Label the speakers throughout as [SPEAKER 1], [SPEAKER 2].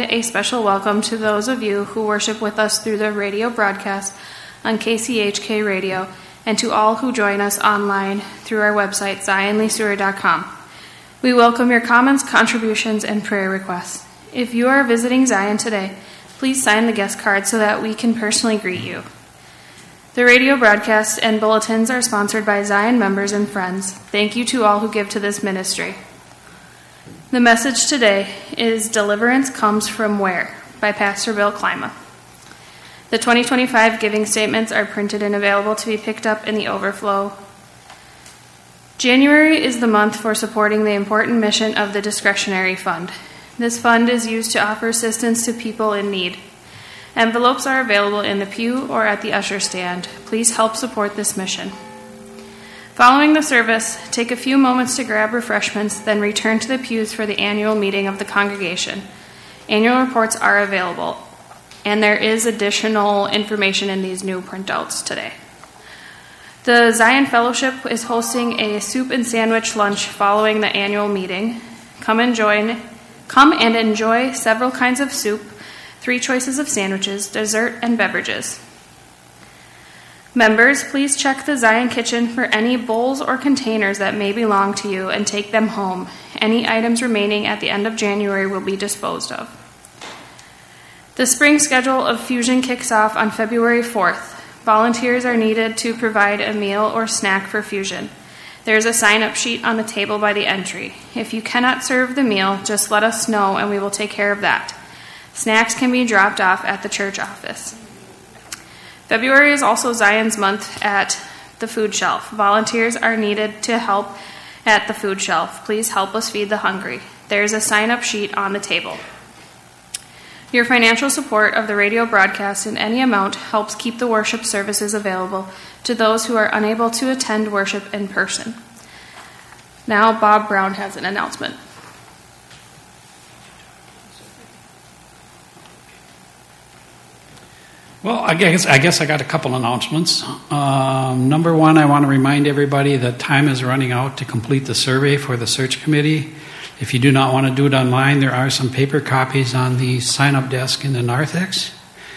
[SPEAKER 1] a special welcome to those of you who worship with us through the radio broadcast on KCHK Radio, and to all who join us online through our website, zionleeseward.com. We welcome your comments, contributions, and prayer requests. If you are visiting Zion today, please sign the guest card so that we can personally greet you. The radio broadcasts and bulletins are sponsored by Zion members and friends. Thank you to all who give to this ministry. The message today is Deliverance Comes From Where? By Pastor Bill Klima. The 2025 giving statements are printed and available to be picked up in the overflow. January is the month for supporting the important mission of the Discretionary Fund. This fund is used to offer assistance to people in need. Envelopes are available in the pew or at the usher stand. Please help support this mission. Following the service, take a few moments to grab refreshments, then return to the pews for the annual meeting of the congregation. Annual reports are available, and there is additional information in these new printouts today. The Zion Fellowship is hosting a soup and sandwich lunch following the annual meeting. Come and enjoy several kinds of soup, 3 choices of sandwiches, dessert, and beverages. Members, please check the Zion kitchen for any bowls or containers that may belong to you and take them home. Any items remaining at the end of January will be disposed of. The spring schedule of Fusion kicks off on February 4th. Volunteers are needed to provide a meal or snack for Fusion. There is a sign-up sheet on the table by the entry. If you cannot serve the meal, just let us know and we will take care of that. Snacks can be dropped off at the church office. February is also Zion's month at the food shelf. Volunteers are needed to help at the food shelf. Please help us feed the hungry. There is a sign-up sheet on the table. Your financial support of the radio broadcast in any amount helps keep the worship services available to those who are unable to attend worship in person. Now Bob Brown has an announcement.
[SPEAKER 2] Well, I guess I got a couple announcements. Number one, I want to remind everybody that time is running out to complete the survey for the search committee. If you do not want to do it online, there are some paper copies on the sign-up desk in the narthex.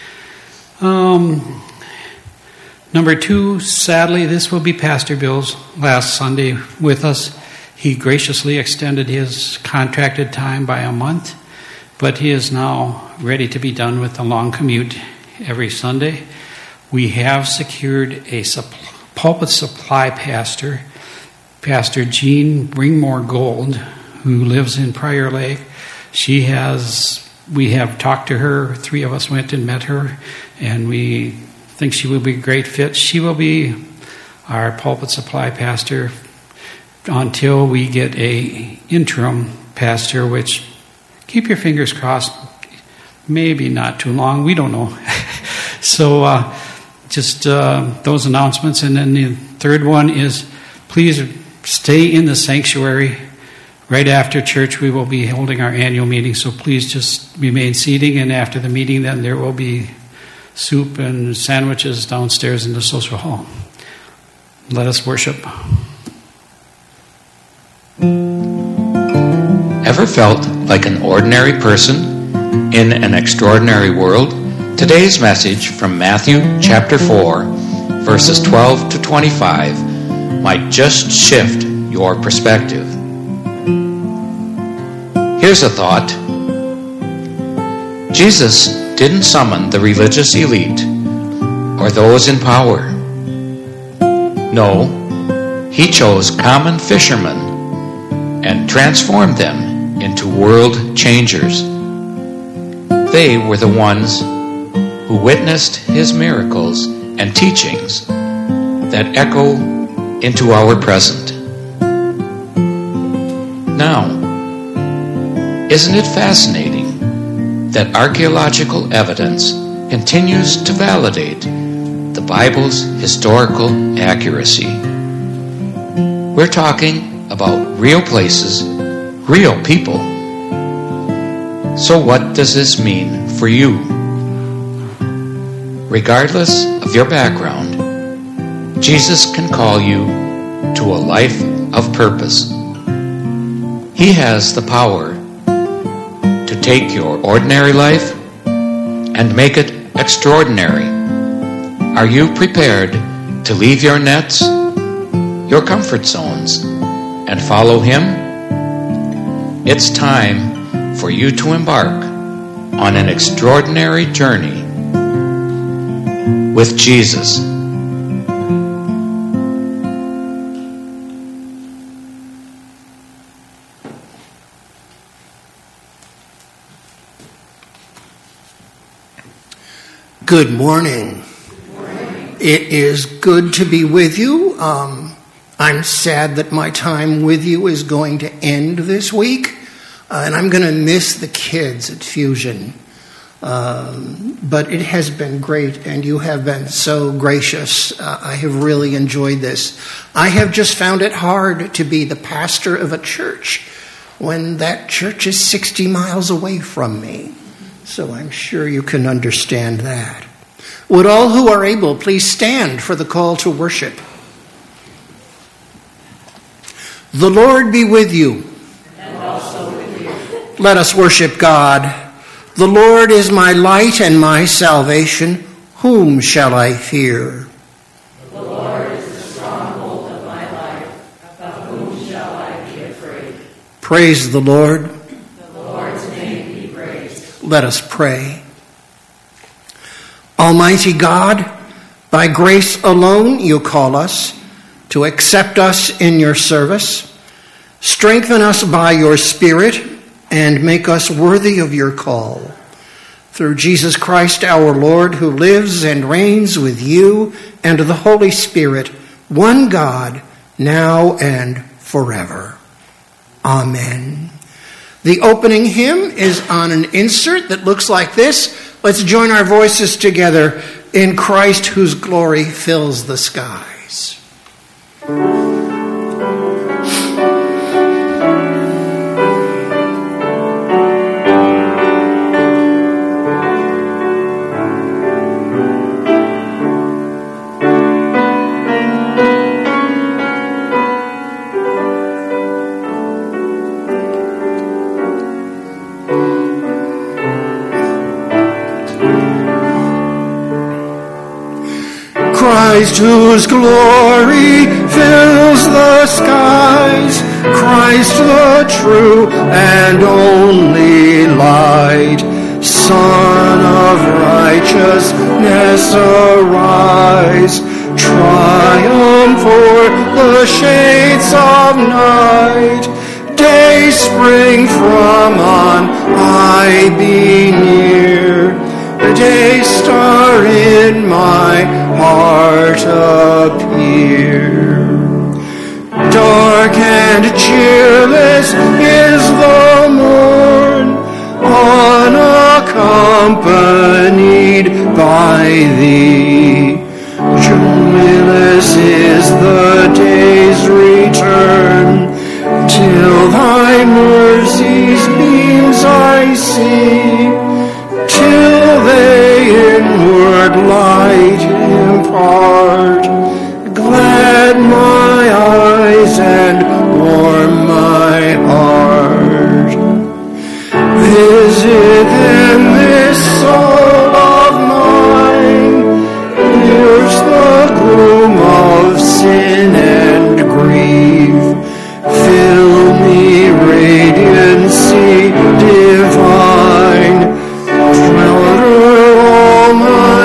[SPEAKER 2] Number two, sadly, this will be Pastor Bill's last Sunday with us. He graciously extended his contracted time by a month, but he is now ready to be done with the long commute every Sunday. We have secured a pulpit supply pastor, Pastor Jean Bringmore Gold, who lives in Prior Lake. We have talked to her. 3 of us went and met her, and we think she will be a great fit. She will be our pulpit supply pastor until we get a interim pastor, which, keep your fingers crossed, maybe not too long. We don't know. So just those announcements. And then the third one is, please stay in the sanctuary. Right after church, we will be holding our annual meeting, so please just remain seating. And after the meeting, then there will be soup and sandwiches downstairs in the social hall. Let us worship.
[SPEAKER 3] Ever felt like an ordinary person in an extraordinary world? Today's message from Matthew chapter 4, verses 12 to 25 might just shift your perspective. Here's a thought. Jesus didn't summon the religious elite or those in power. No, he chose common fishermen and transformed them into world changers. They were the ones who witnessed his miracles and teachings that echo into our present. Now, isn't it fascinating that archaeological evidence continues to validate the Bible's historical accuracy? We're talking about real places, real people. So what does this mean for you? Regardless of your background, Jesus can call you to a life of purpose. He has the power to take your ordinary life and make it extraordinary? Are you prepared to leave your nets, your comfort zones, and follow Him? It's time for you to embark on an extraordinary journey with Jesus.
[SPEAKER 4] Good morning. It is good to be with you. I'm sad that my time with you is going to end this week, and I'm going to miss the kids at Fusion. But it has been great, and you have been so gracious. I have really enjoyed this. I have just found it hard to be the pastor of a church when that church is 60 miles away from me. So I'm sure you can understand that. Would all who are able please stand for the call to worship? The Lord be with you.
[SPEAKER 5] And also with you.
[SPEAKER 4] Let us worship God. The Lord is my light and my salvation. Whom shall I fear?
[SPEAKER 5] The Lord is the stronghold of my life. Of whom shall I be afraid?
[SPEAKER 4] Praise the Lord.
[SPEAKER 5] The Lord's name be praised.
[SPEAKER 4] Let us pray. Almighty God, by grace alone you call us to accept us in your service. Strengthen us by your Spirit and make us worthy of your call. Through Jesus Christ our Lord, who lives and reigns with you and the Holy Spirit, one God, now and forever. Amen. The opening hymn is on an insert that looks like this. Let's join our voices together in Christ whose glory fills the skies. Christ whose glory fills the skies, Christ the true and only light, Son of righteousness, arise, triumph o'er the shades of night, day spring from on high be near, the day star in my heart appear. Dark and cheerless is the morn, unaccompanied by thee. Joyless is the day's return, till thy mercy's beams I see, till they inward light impart, glad my eyes and warm my heart. Visit then this soul of mine, pierce the gloom of sin and grief, fill me radiancy divine, all my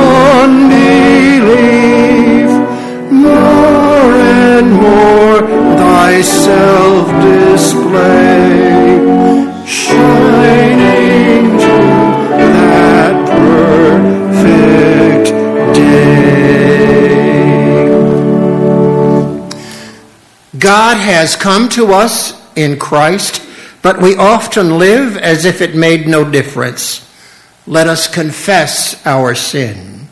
[SPEAKER 4] unbelief, more and more thyself display, shining to that perfect day. God has come to us in Christ, but we often live as if it made no difference. Let us confess our sin.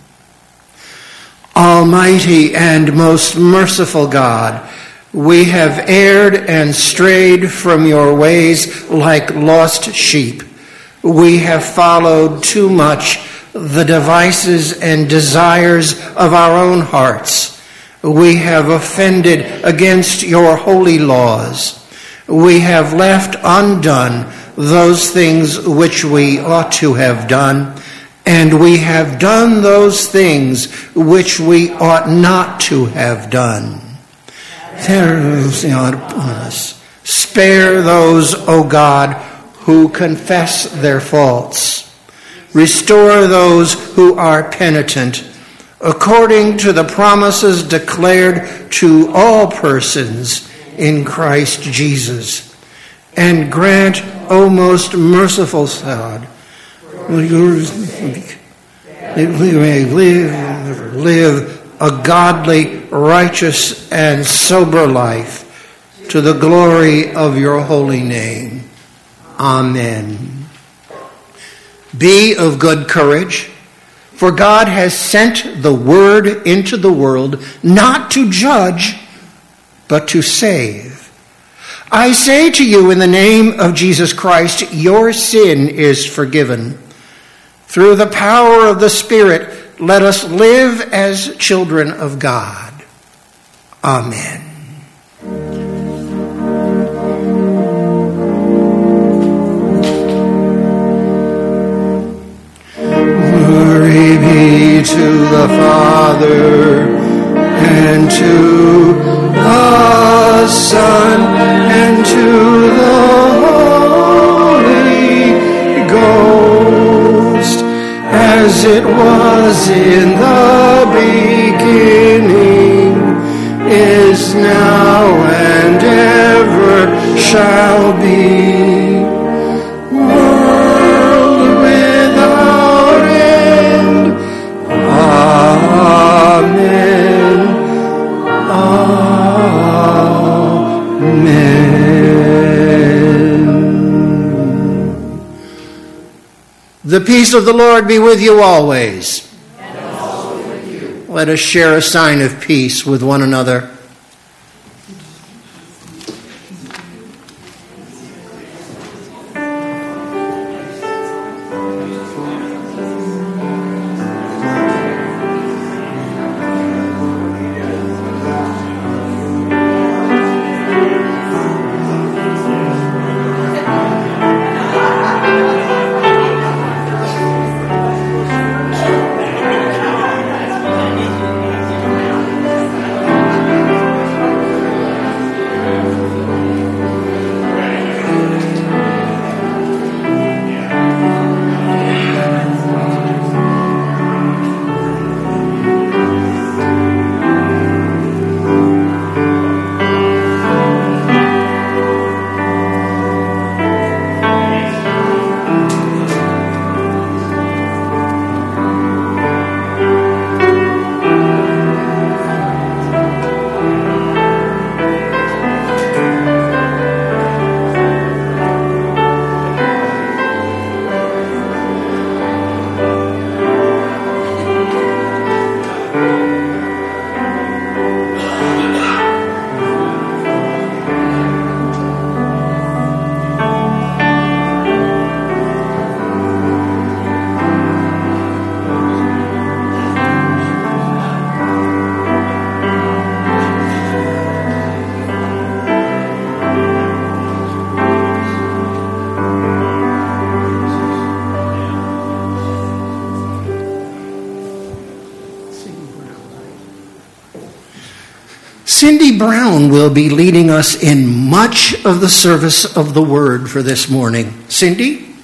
[SPEAKER 4] Almighty and most merciful God, we have erred and strayed from your ways like lost sheep. We have followed too much the devices and desires of our own hearts. We have offended against your holy laws. We have left undone those things which we ought to have done, and we have done those things which we ought not to have done. Spare those, O God, who confess their faults. Restore those who are penitent, according to the promises declared to all persons in Christ Jesus. And grant, O most merciful God, that we may live a godly, righteous, and sober life to the glory of your holy name. Amen. Be of good courage, for God has sent the word into the world, not to judge, but to save. I say to you in the name of Jesus Christ, your sin is forgiven. Through the power of the Spirit, let us live as children of God. Amen. Glory be to the Father, and to the Son, and to the Holy Ghost, as it was in the beginning, is now, and ever shall be, world without end. Amen. Amen. The peace of the Lord be with you always.
[SPEAKER 5] And also with you.
[SPEAKER 4] Let us share a sign of peace with one another. Cindy Brown will be leading us in much of the service of the Word for this morning. Cindy?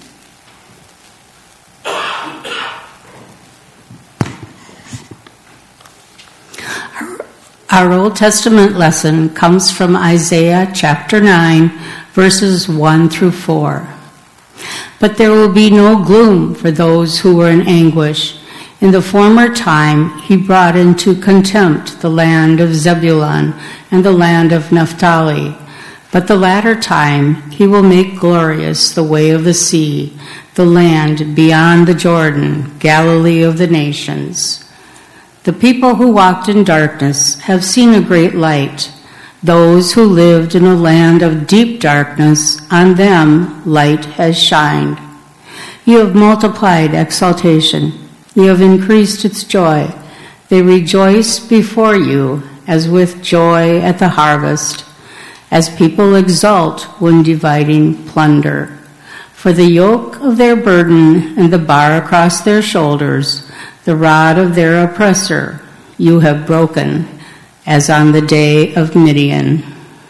[SPEAKER 6] Our Old Testament lesson comes from Isaiah chapter 9, verses 1 through 4. But there will be no gloom for those who were in anguish. In the former time, he brought into contempt the land of Zebulun and the land of Naphtali. But the latter time, he will make glorious the way of the sea, the land beyond the Jordan, Galilee of the nations. The people who walked in darkness have seen a great light. Those who lived in a land of deep darkness, on them light has shined. You have multiplied exaltation. You have increased its joy. They rejoice before you as with joy at the harvest, as people exult when dividing plunder. For the yoke of their burden and the bar across their shoulders, the rod of their oppressor, you have broken, as on the day of Midian.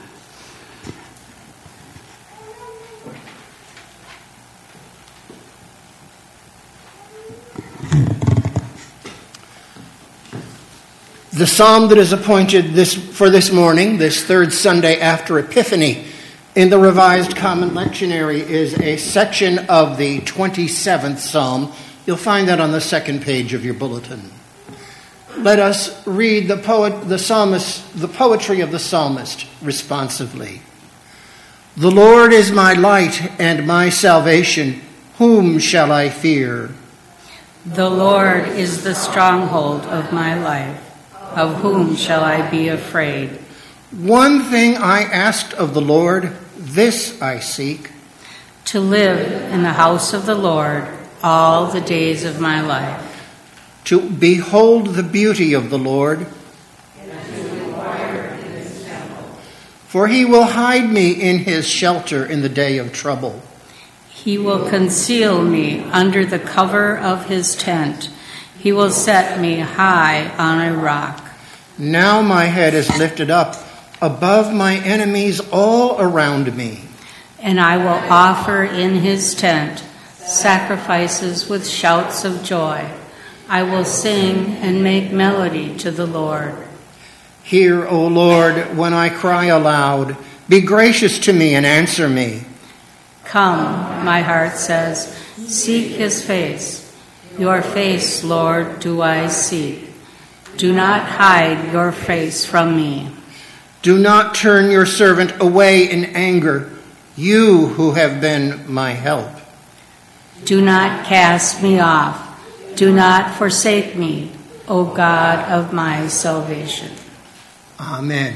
[SPEAKER 4] The psalm that is appointed for this morning, this third Sunday after Epiphany, in the Revised Common Lectionary is a section of the 27th Psalm. You'll find that on the second page of your bulletin. Let us read the poetry of the psalmist responsively. The Lord is my light and my salvation. Whom shall I fear?
[SPEAKER 6] The Lord is the stronghold of my life. Of whom shall I be afraid?
[SPEAKER 4] One thing I asked of the Lord, this I seek,
[SPEAKER 6] to live in the house of the Lord all the days of my life,
[SPEAKER 4] to behold the beauty of the Lord,
[SPEAKER 5] and to inquire in his temple.
[SPEAKER 4] For he will hide me in his shelter in the day of trouble.
[SPEAKER 6] He will conceal me under the cover of his tent. He will set me high on a rock.
[SPEAKER 4] Now my head is lifted up above my enemies all around me.
[SPEAKER 6] And I will offer in his tent sacrifices with shouts of joy. I will sing and make melody to the Lord.
[SPEAKER 4] Hear, O Lord, when I cry aloud. Be gracious to me and answer me.
[SPEAKER 6] Come, my heart says, seek his face. Your face, Lord, do I seek. Do not hide your face from me.
[SPEAKER 4] Do not turn your servant away in anger, you who have been my help.
[SPEAKER 6] Do not cast me off. Do not forsake me, O God of my salvation.
[SPEAKER 4] Amen.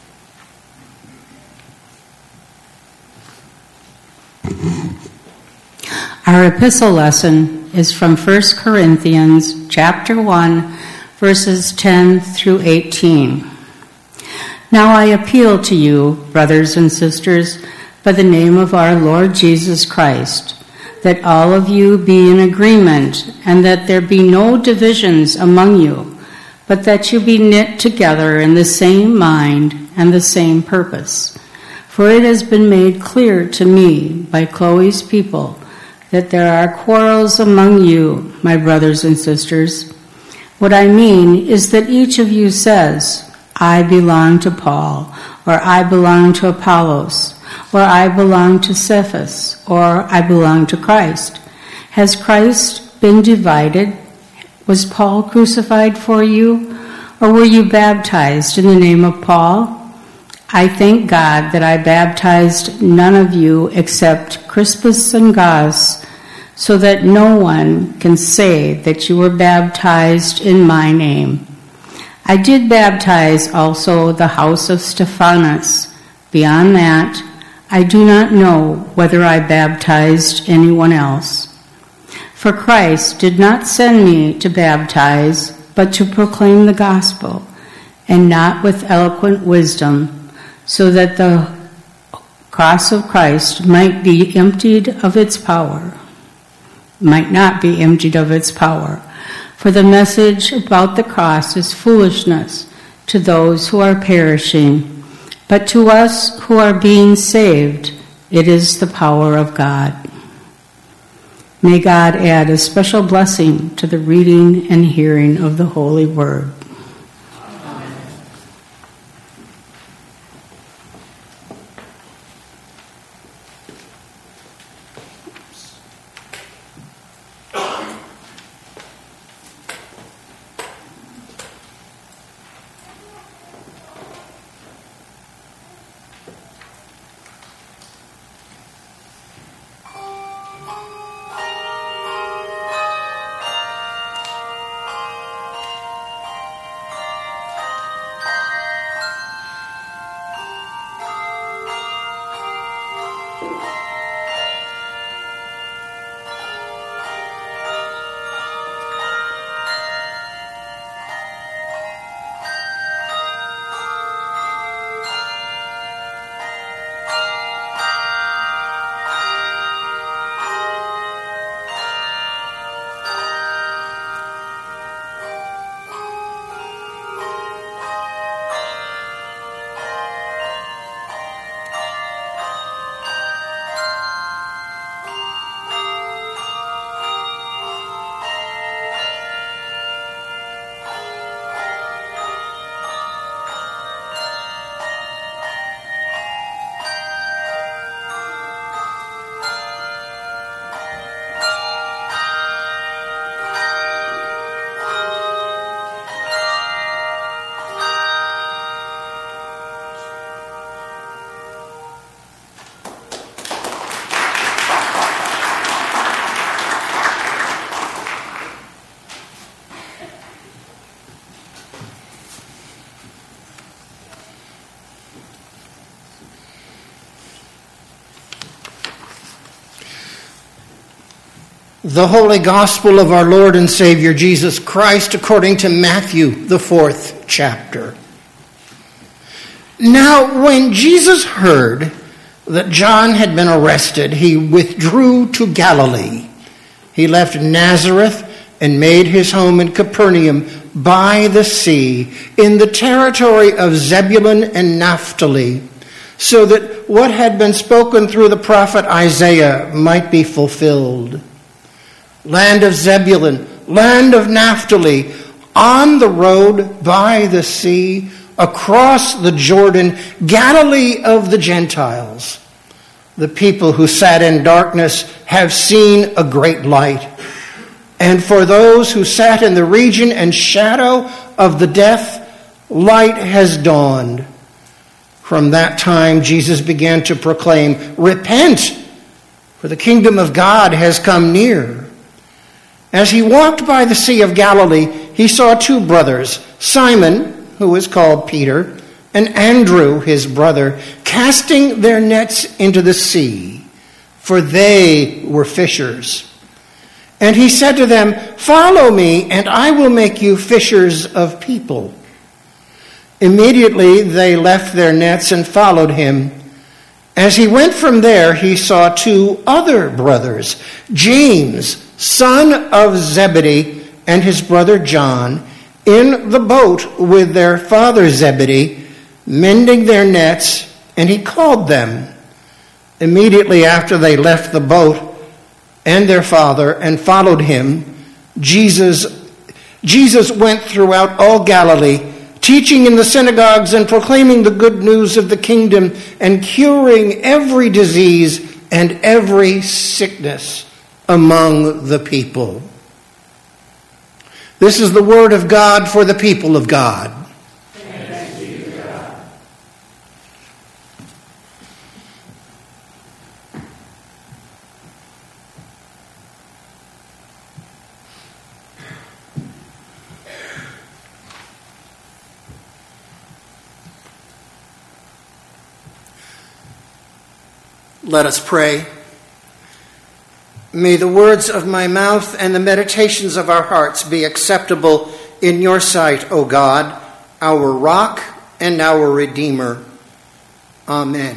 [SPEAKER 6] Our epistle lesson is from 1 Corinthians chapter 1, verses 10 through 18. Now I appeal to you, brothers and sisters, by the name of our Lord Jesus Christ, that all of you be in agreement, and that there be no divisions among you, but that you be knit together in the same mind and the same purpose. For it has been made clear to me by Chloe's people that there are quarrels among you, my brothers and sisters. What I mean is that each of you says, I belong to Paul, or I belong to Apollos, or I belong to Cephas, or I belong to Christ. Has Christ been divided? Was Paul crucified for you? Or were you baptized in the name of Paul? I thank God that I baptized none of you except Crispus and Gaius, so that no one can say that you were baptized in my name. I did baptize also the house of Stephanas. Beyond that, I do not know whether I baptized anyone else. For Christ did not send me to baptize, but to proclaim the gospel, and not with eloquent wisdom, so that the cross of Christ might not be emptied of its power. For the message about the cross is foolishness to those who are perishing, but to us who are being saved, it is the power of God. May God add a special blessing to the reading and hearing of the Holy Word.
[SPEAKER 4] The Holy Gospel of our Lord and Savior Jesus Christ according to Matthew, the 4th chapter. Now, when Jesus heard that John had been arrested, he withdrew to Galilee. He left Nazareth and made his home in Capernaum by the sea, in the territory of Zebulun and Naphtali, so that what had been spoken through the prophet Isaiah might be fulfilled. Land of Zebulun, land of Naphtali, on the road by the sea, across the Jordan, Galilee of the Gentiles. The people who sat in darkness have seen a great light. And for those who sat in the region and shadow of the death, light has dawned. From that time, Jesus began to proclaim, "Repent, for the kingdom of God has come near." As he walked by the Sea of Galilee, he saw two brothers, Simon, who is called Peter, and Andrew, his brother, casting their nets into the sea, for they were fishers. And he said to them, "Follow me, and I will make you fishers of people." Immediately they left their nets and followed him. As he went from there, he saw two other brothers, James, son of Zebedee, and his brother John, in the boat with their father Zebedee, mending their nets, and he called them. Immediately after they left the boat and their father and followed him, Jesus went throughout all Galilee, teaching in the synagogues and proclaiming the good news of the kingdom and curing every disease and every sickness among the people. This is the word of God for the people of God.
[SPEAKER 5] Thanks be to God.
[SPEAKER 4] Let us pray. May the words of my mouth and the meditations of our hearts be acceptable in your sight, O God, our rock and our Redeemer. Amen.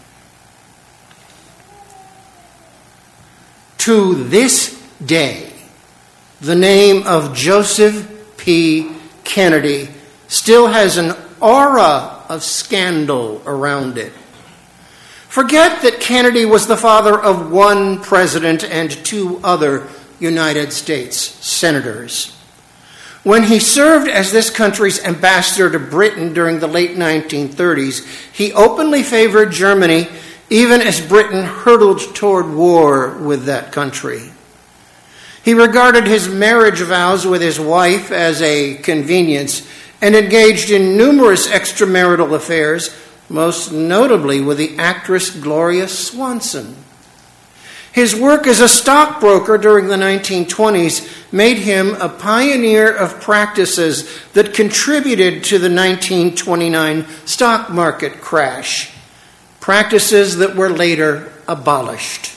[SPEAKER 4] To this day, the name of Joseph P. Kennedy still has an aura of scandal around it. Forget that Kennedy was the father of one president and two other United States senators. When he served as this country's ambassador to Britain during the late 1930s, he openly favored Germany, even as Britain hurtled toward war with that country. He regarded his marriage vows with his wife as a convenience and engaged in numerous extramarital affairs, most notably with the actress Gloria Swanson. His work as a stockbroker during the 1920s made him a pioneer of practices that contributed to the 1929 stock market crash, practices that were later abolished.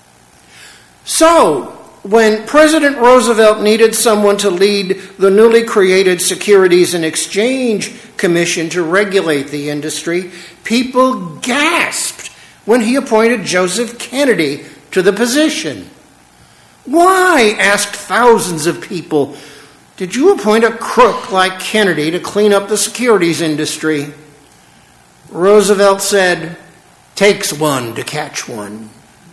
[SPEAKER 4] So, when President Roosevelt needed someone to lead the newly created Securities and Exchange Commission to regulate the industry, people gasped when he appointed Joseph Kennedy to the position. "Why," asked thousands of people, "did you appoint a crook like Kennedy to clean up the securities industry?" Roosevelt said, "Takes one to catch one."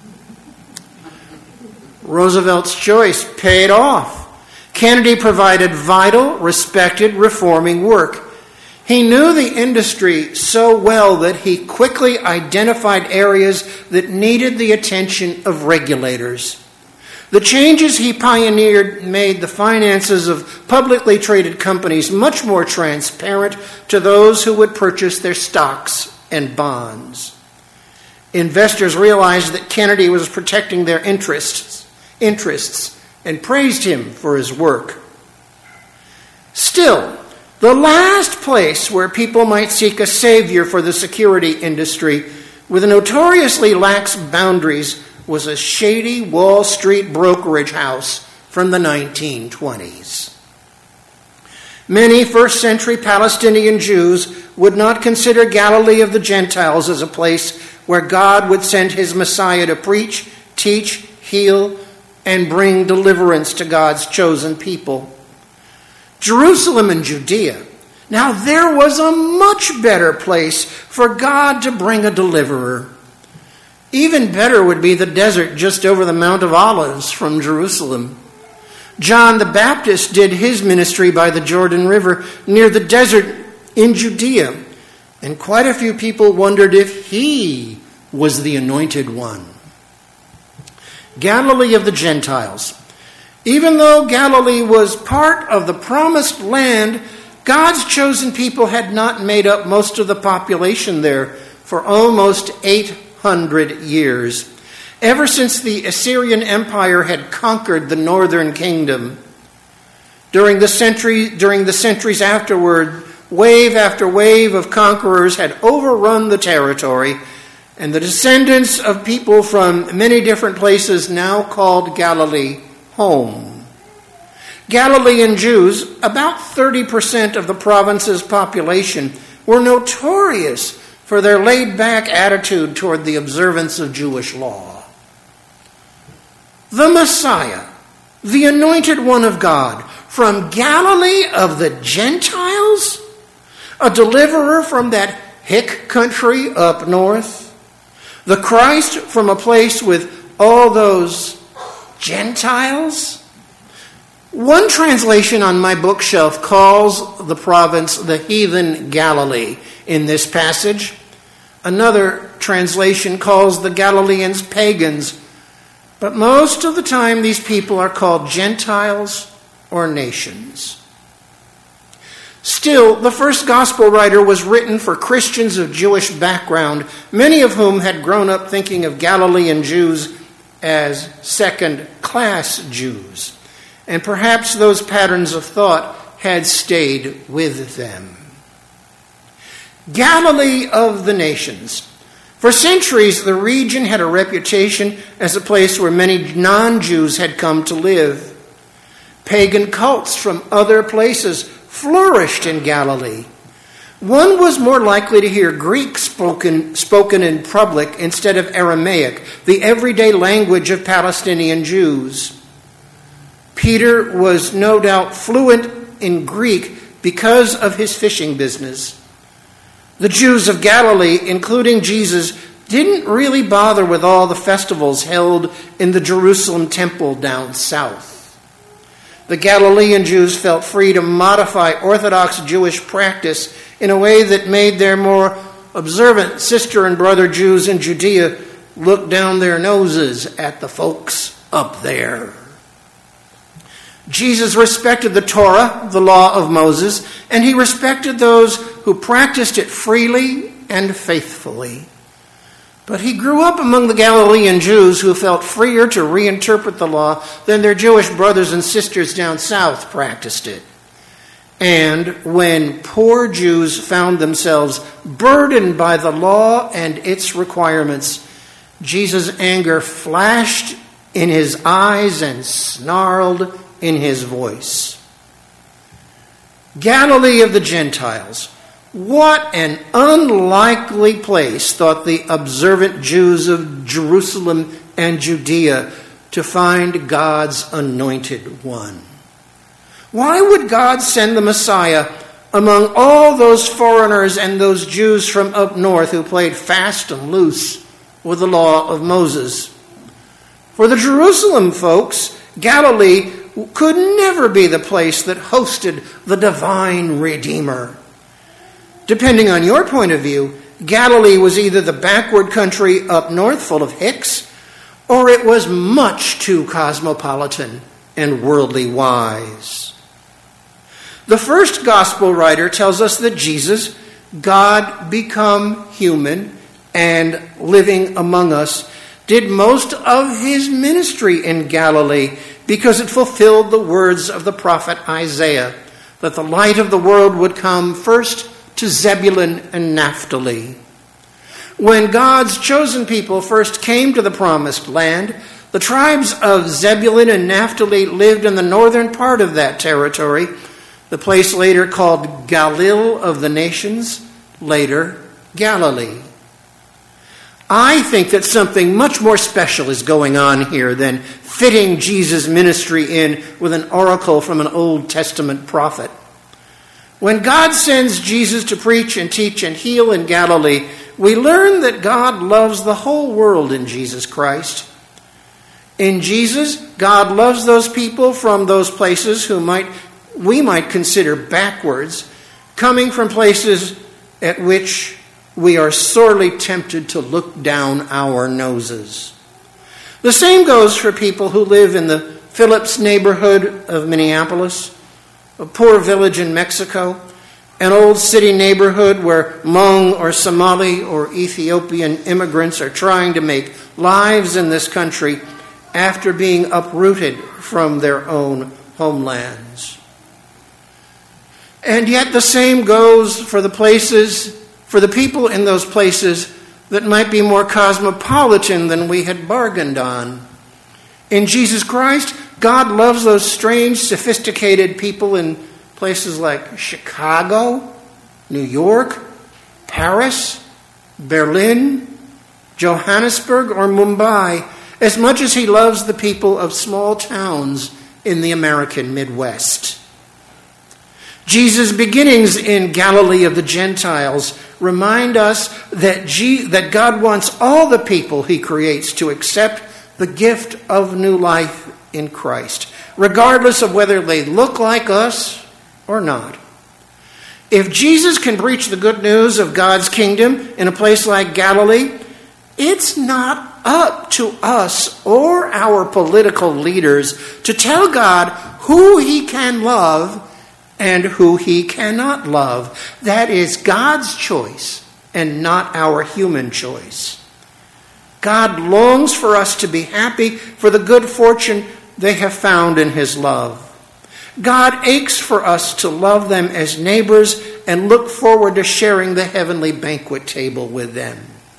[SPEAKER 4] Roosevelt's choice paid off. Kennedy provided vital, respected, reforming work. He knew the industry so well that he quickly identified areas that needed the attention of regulators. The changes he pioneered made the finances of publicly traded companies much more transparent to those who would purchase their stocks and bonds. Investors realized that Kennedy was protecting their interests and praised him for his work. Still, the last place where people might seek a savior for the security industry with notoriously lax boundaries was a shady Wall Street brokerage house from the 1920s. Many first-century Palestinian Jews would not consider Galilee of the Gentiles as a place where God would send his Messiah to preach, teach, heal, and bring deliverance to God's chosen people. Jerusalem and Judea. Now there was a much better place for God to bring a deliverer. Even better would be the desert just over the Mount of Olives from Jerusalem. John the Baptist did his ministry by the Jordan River near the desert in Judea, and quite a few people wondered if he was the anointed one. Galilee of the Gentiles. Even though Galilee was part of the promised land, God's chosen people had not made up most of the population there for almost 800 years, ever since the Assyrian Empire had conquered the northern kingdom. During the centuries afterward, wave after wave of conquerors had overrun the territory, and the descendants of people from many different places now called Galilee home. Galilean Jews, about 30% of the province's population, were notorious for their laid-back attitude toward the observance of Jewish law. The Messiah, the anointed one of God, from Galilee of the Gentiles, a deliverer from that hick country up north, the Christ from a place with all those Gentiles. One translation on my bookshelf calls the province the heathen Galilee in this passage. Another translation calls the Galileans pagans. But most of the time these people are called Gentiles or nations. Still, the first gospel writer was written for Christians of Jewish background, many of whom had grown up thinking of Galilean Jews as second-class Jews. And perhaps those patterns of thought had stayed with them. Galilee of the nations. For centuries, the region had a reputation as a place where many non-Jews had come to live. Pagan cults from other places flourished in Galilee. One was more likely to hear Greek spoken in public instead of Aramaic, the everyday language of Palestinian Jews. Peter was no doubt fluent in Greek because of his fishing business. The Jews of Galilee, including Jesus, didn't really bother with all the festivals held in the Jerusalem temple down south. The Galilean Jews felt free to modify Orthodox Jewish practice in a way that made their more observant sister and brother Jews in Judea look down their noses at the folks up there. Jesus respected the Torah, the law of Moses, and he respected those who practiced it freely and faithfully. But he grew up among the Galilean Jews who felt freer to reinterpret the law than their Jewish brothers and sisters down south practiced it. And when poor Jews found themselves burdened by the law and its requirements, Jesus' anger flashed in his eyes and snarled in his voice. Galilee of the Gentiles. What an unlikely place, thought the observant Jews of Jerusalem and Judea, to find God's anointed one. Why would God send the Messiah among all those foreigners and those Jews from up north who played fast and loose with the law of Moses? For the Jerusalem folks, Galilee could never be the place that hosted the divine Redeemer. Depending on your point of view, Galilee was either the backward country up north full of hicks, or it was much too cosmopolitan and worldly wise. The first gospel writer tells us that Jesus, God become human and living among us, did most of his ministry in Galilee because it fulfilled the words of the prophet Isaiah, that the light of the world would come first to Zebulun and Naphtali. When God's chosen people first came to the promised land, the tribes of Zebulun and Naphtali lived in the northern part of that territory, the place later called Galilee of the nations, later Galilee. I think that something much more special is going on here than fitting Jesus' ministry in with an oracle from an Old Testament prophet. When God sends Jesus to preach and teach and heal in Galilee, we learn that God loves the whole world in Jesus Christ. In Jesus, God loves those people from those places who we might consider backwards, coming from places at which we are sorely tempted to look down our noses. The same goes for people who live in the Phillips neighborhood of Minneapolis, a poor village in Mexico, an old city neighborhood where Hmong or Somali or Ethiopian immigrants are trying to make lives in this country after being uprooted from their own homelands. And yet the same goes for the people in those places that might be more cosmopolitan than we had bargained on. In Jesus Christ, God loves those strange, sophisticated people in places like Chicago, New York, Paris, Berlin, Johannesburg, or Mumbai, as much as he loves the people of small towns in the American Midwest. Jesus' beginnings in Galilee of the Gentiles remind us that God wants all the people he creates to accept the gift of new life in Christ, regardless of whether they look like us or not. If Jesus can preach the good news of God's kingdom in a place like Galilee, it's not up to us or our political leaders to tell God who he can love and who he cannot love. That is God's choice and not our human choice. God longs for us to be happy for the good fortune they have found in his love. God aches for us to love them as neighbors and look forward to sharing the heavenly banquet table with them.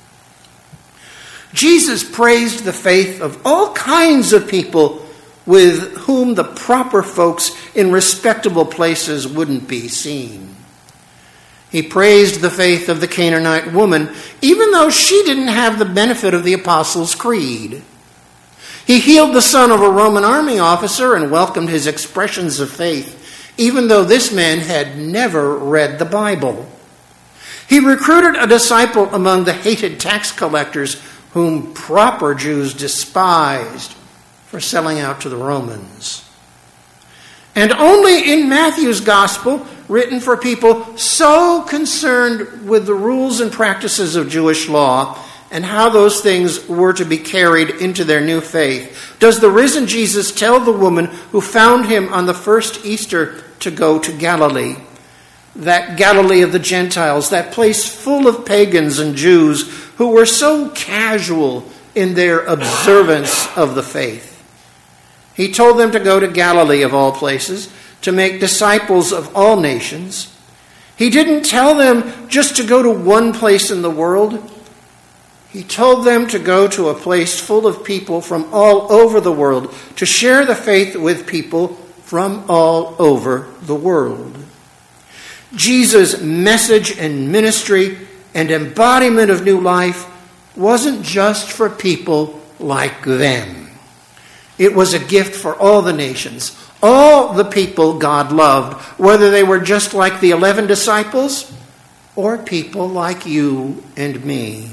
[SPEAKER 4] Jesus praised the faith of all kinds of people with whom the proper folks in respectable places wouldn't be seen. He praised the faith of the Canaanite woman, even though she didn't have the benefit of the Apostles' Creed. He healed the son of a Roman army officer and welcomed his expressions of faith, even though this man had never read the Bible. He recruited a disciple among the hated tax collectors whom proper Jews despised for selling out to the Romans. And only in Matthew's gospel, written for people so concerned with the rules and practices of Jewish law and how those things were to be carried into their new faith, does the risen Jesus tell the woman who found him on the first Easter to go to Galilee, that Galilee of the Gentiles, that place full of pagans and Jews who were so casual in their observance of the faith. He told them to go to Galilee of all places, to make disciples of all nations. He didn't tell them just to go to one place in the world. He told them to go to a place full of people from all over the world, to share the faith with people from all over the world. Jesus' message and ministry and embodiment of new life wasn't just for people like them. It was a gift for all the nations, all the people God loved, whether they were just like the 11 disciples or people like you and me.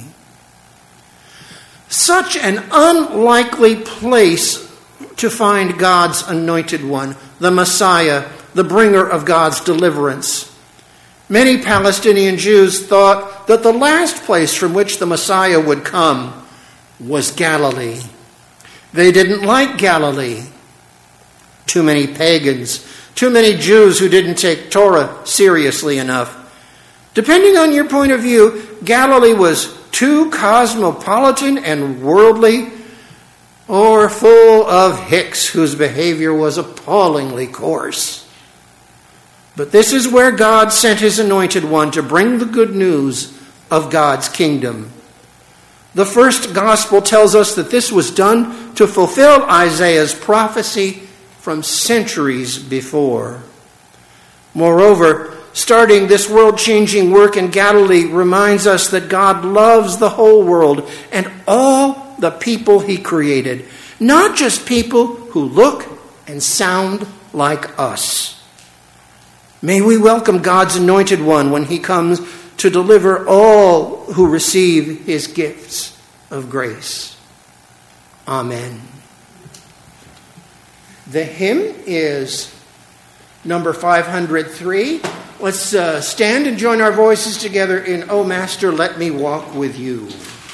[SPEAKER 4] Such an unlikely place to find God's anointed one, the Messiah, the bringer of God's deliverance. Many Palestinian Jews thought that the last place from which the Messiah would come was Galilee. They didn't like Galilee. Too many pagans, too many Jews who didn't take Torah seriously enough. Depending on your point of view, Galilee was too cosmopolitan and worldly, or full of hicks whose behavior was appallingly coarse. But this is where God sent his anointed one to bring the good news of God's kingdom. The first gospel tells us that this was done to fulfill Isaiah's prophecy from centuries before. Moreover, starting this world-changing work in Galilee reminds us that God loves the whole world and all the people he created, not just people who look and sound like us. May we welcome God's anointed one when he comes to deliver all who receive his gifts of grace. Amen. The hymn is number 503. Let's stand and join our voices together in O Master, Let Me Walk With You.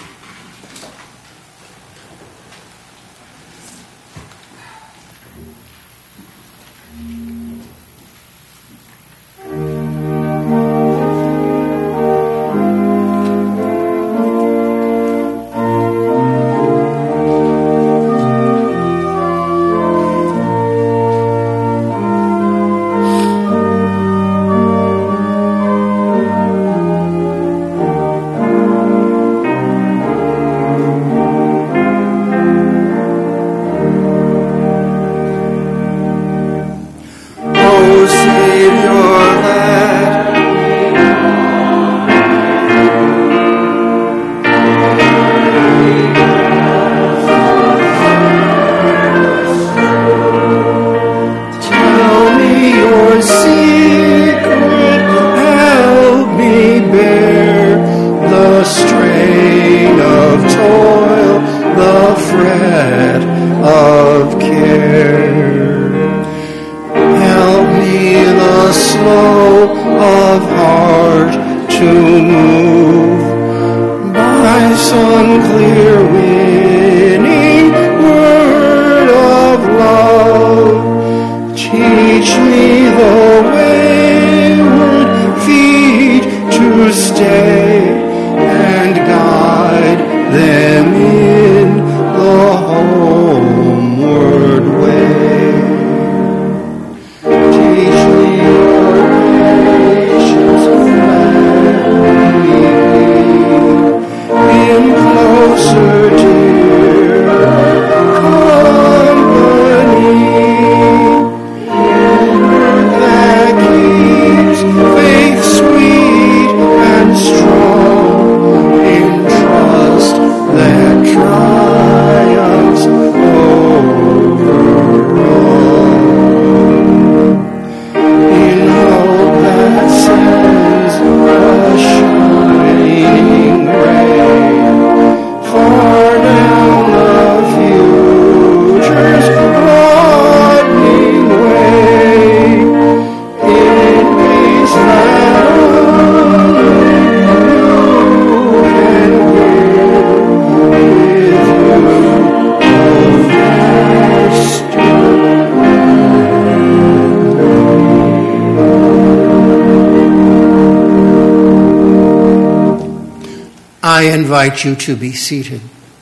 [SPEAKER 4] I invite you to be seated.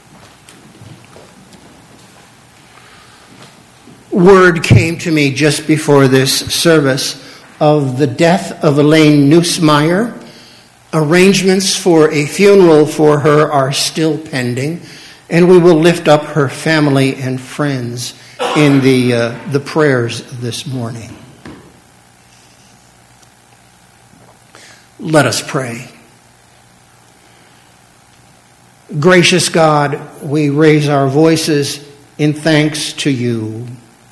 [SPEAKER 4] Word came to me just before this service of the death of Elaine Nussmeier. Arrangements for a funeral for her are still pending, and we will lift up her family and friends in the prayers this morning. Let us pray. Gracious God, we raise our voices in thanks to you.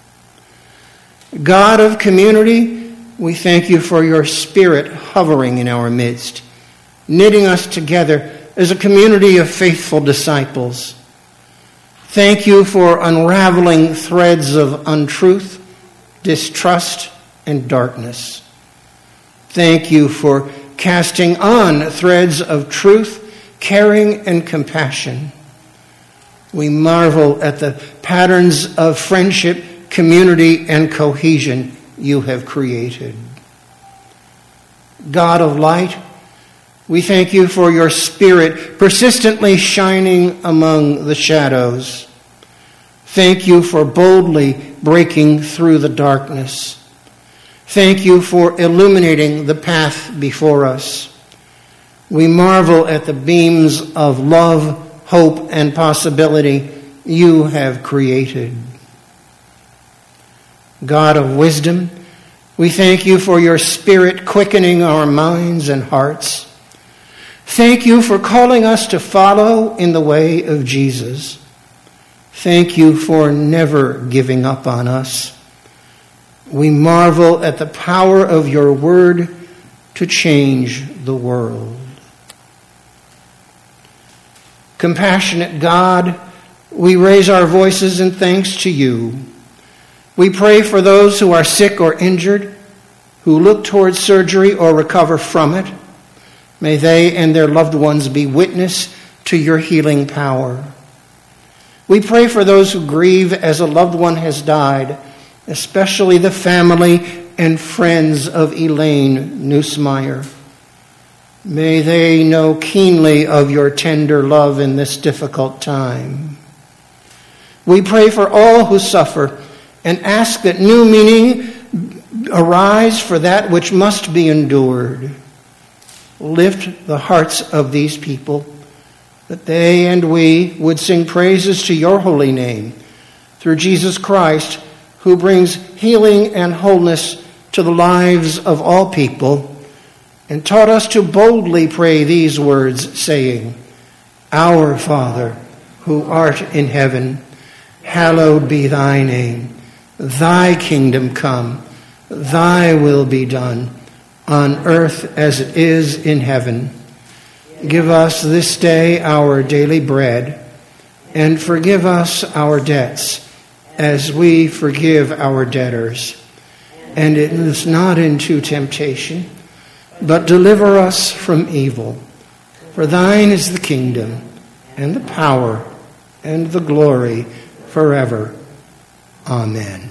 [SPEAKER 4] God of community, we thank you for your Spirit hovering in our midst, knitting us together as a community of faithful disciples. Thank you for unraveling threads of untruth, distrust, and darkness. Thank you for casting on threads of truth, caring, and compassion. We marvel at the patterns of friendship, community, and cohesion you have created. God of light, we thank you for your Spirit persistently shining among the shadows. Thank you for boldly breaking through the darkness. Thank you for illuminating the path before us. We marvel at the beams of love, hope, and possibility you have created. God of wisdom, we thank you for your Spirit quickening our minds and hearts. Thank you for calling us to follow in the way of Jesus. Thank you for never giving up on us. We marvel at the power of your word to change the world. Compassionate God, we raise our voices in thanks to you. We pray for those who are sick or injured, who look towards surgery or recover from it. May they and their loved ones be witness to your healing power. We pray for those who grieve as a loved one has died, especially the family and friends of Elaine Nussmeyer. May they know keenly of your tender love in this difficult time. We pray for all who suffer and ask that new meaning arise for that which must be endured. Lift the hearts of these people, that they and we would sing praises to your holy name through Jesus Christ, who brings healing and wholeness to the lives of all people, and taught us to boldly pray these words, saying, Our Father, who art in heaven, hallowed be thy name. Thy kingdom come, thy will be done, on earth as it is in heaven. Give us this day our daily bread, and forgive us our debts, as we forgive our debtors. And lead us not into temptation, but deliver us from evil. For thine is the kingdom, and the power, and the glory, forever. Amen.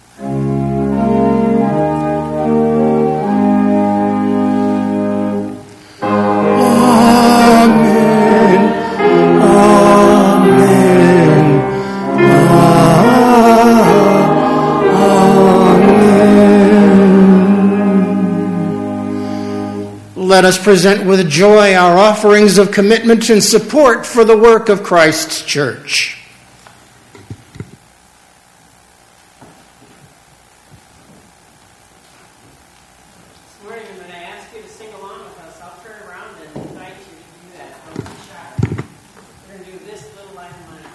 [SPEAKER 4] Let us present with joy our offerings of commitment and support for the work of Christ's church.
[SPEAKER 7] This morning I'm going to ask you to sing along with us. I'll turn around and invite you to do that from the shot. We're going to do This Little Light of Mine.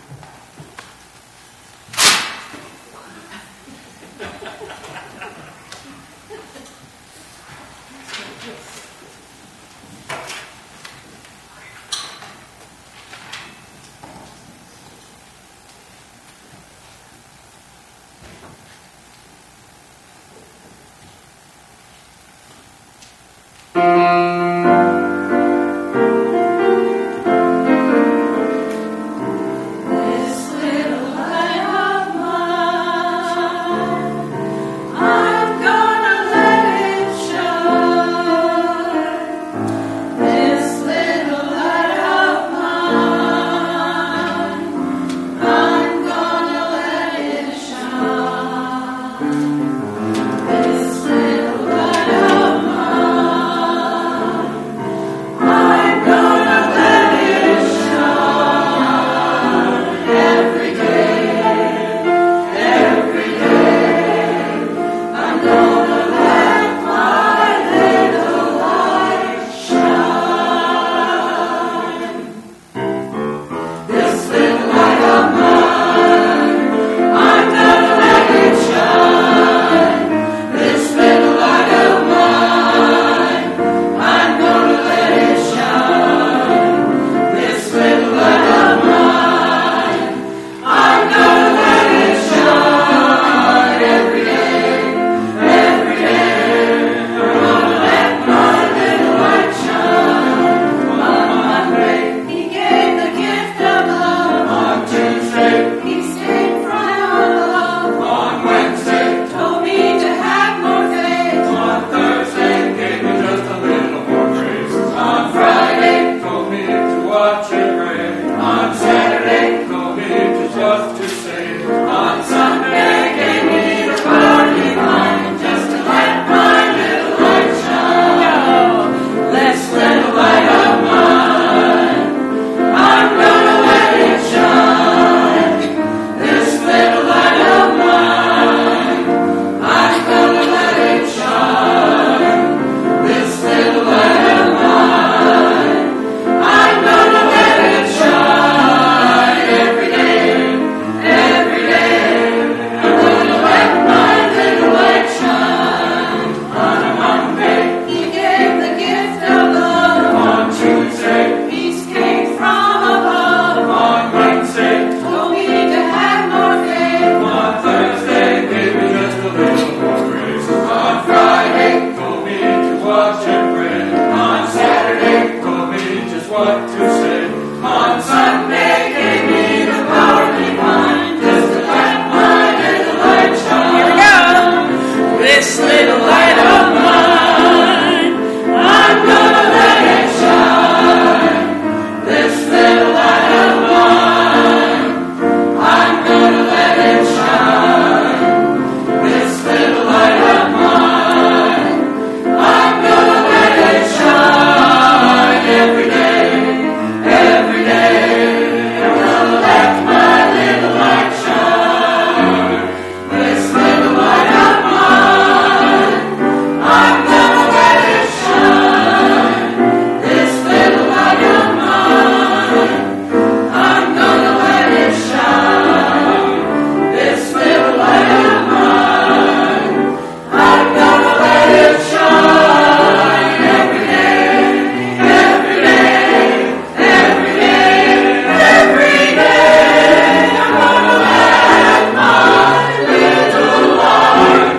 [SPEAKER 5] This little light of mine, I'm gonna let it shine. This little light of mine, I'm gonna let it shine. This little light of mine, I'm gonna let it shine every day, every day. I'm gonna let my little light shine. This little light of mine, I'm gonna let it shine. This little light of mine, I'm gonna let it shine. This little light of mine, I'm gonna let it shine every day, every day, every day, every day. I'm gonna let my little light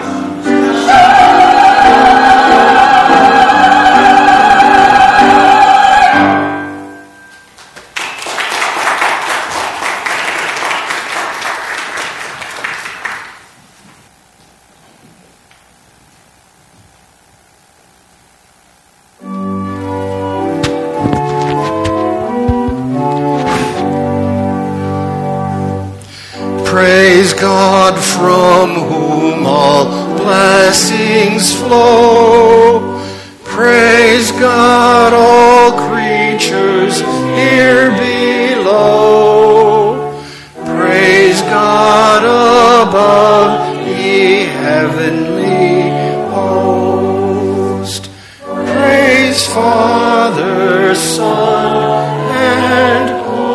[SPEAKER 4] Praise God from whom all blessings flow. Praise God, all creatures here below. Praise God above, ye heavenly host. Praise Father, Son, and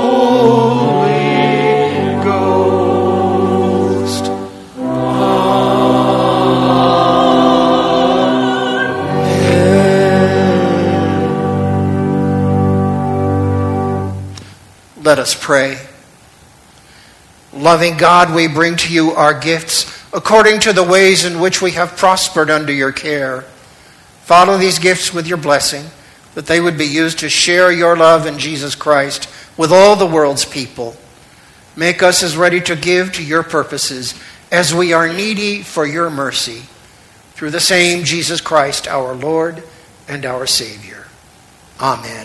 [SPEAKER 4] Holy Ghost. Let us pray. Loving God, we bring to you our gifts according to the ways in which we have prospered under your care. Follow these gifts with your blessing, that they would be used to share your love in Jesus Christ with all the world's people. Make us as ready to give to your purposes as we are needy for your mercy. Through the same Jesus Christ, our Lord and our Savior. Amen.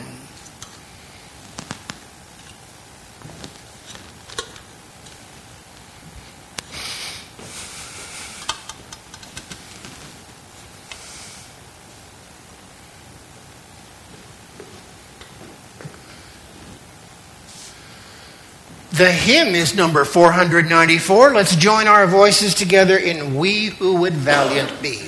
[SPEAKER 4] The hymn is number 494. Let's join our voices together in We Who Would Valiant Be.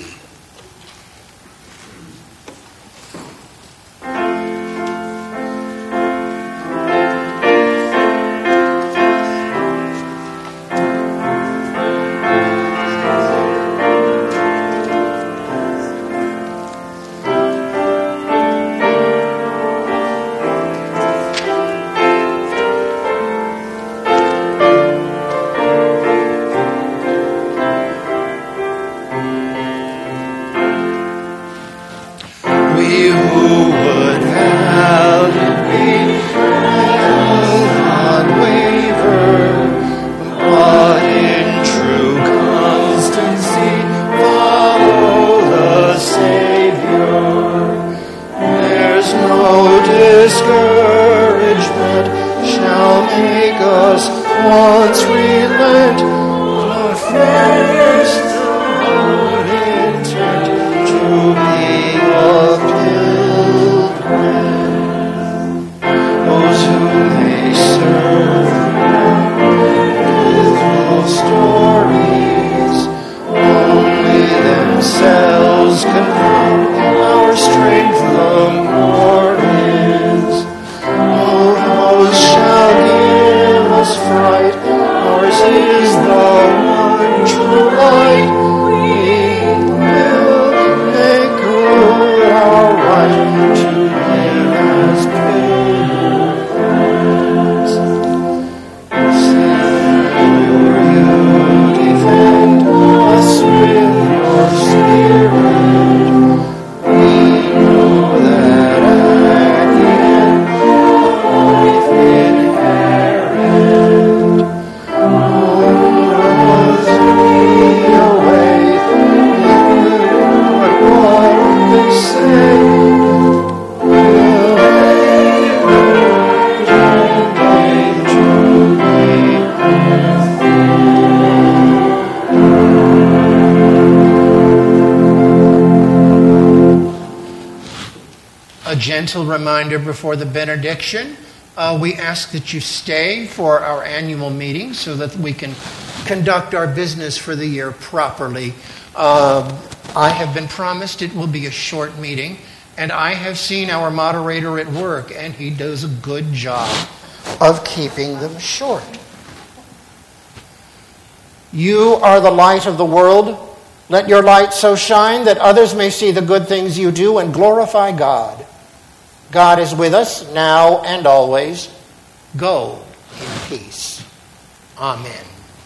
[SPEAKER 4] what they say. A gentle reminder before the benediction. We ask that you stay for our annual meeting so that we can conduct our business for the year properly. I have been promised it will be a short meeting, and I have seen our moderator at work, and he does a good job of keeping them short. You are the light of the world. Let your light so shine that others may see the good things you do and glorify God. God is with us now and always. Go in peace. Amen.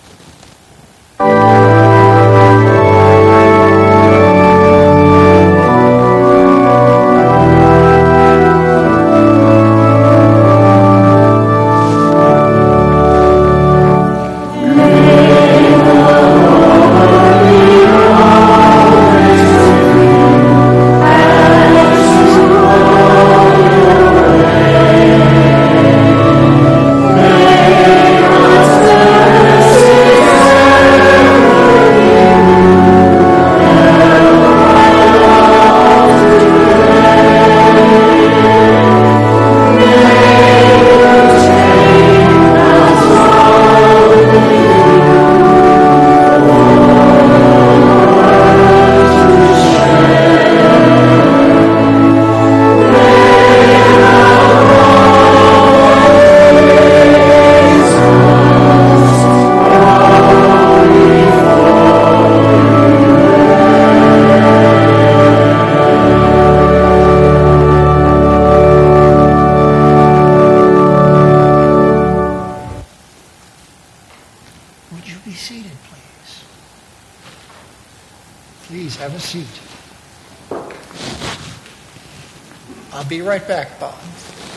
[SPEAKER 4] Would you be seated, please? Please have a seat. I'll be right back, Bob.